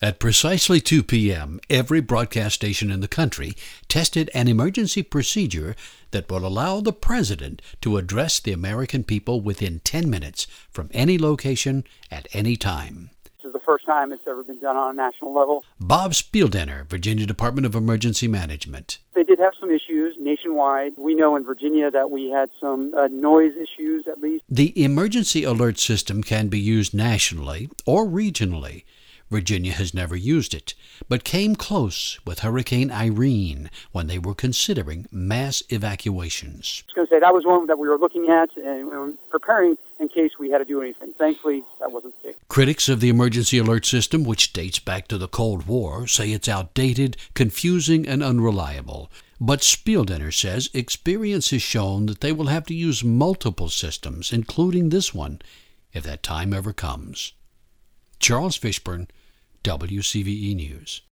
At precisely 2 p.m., every broadcast station in the country tested an emergency procedure that will allow the president to address the American people within 10 minutes from any location at any time. This is the first time it's ever been done on a national level. Bob Spieldenner, Virginia Department of Emergency Management. They did have some issues nationwide. We know in Virginia that we had some noise issues at least. The emergency alert system can be used nationally or regionally. Virginia has never used it, but came close with Hurricane Irene when they were considering mass evacuations. I was going to say that was one that we were looking at and we were preparing in case we had to do anything. Thankfully, that wasn't the case. Critics of the emergency alert system, which dates back to the Cold War, say it's outdated, confusing, and unreliable. But Spieldenner says experience has shown that they will have to use multiple systems, including this one, if that time ever comes. Charles Fishburne, WCVE News.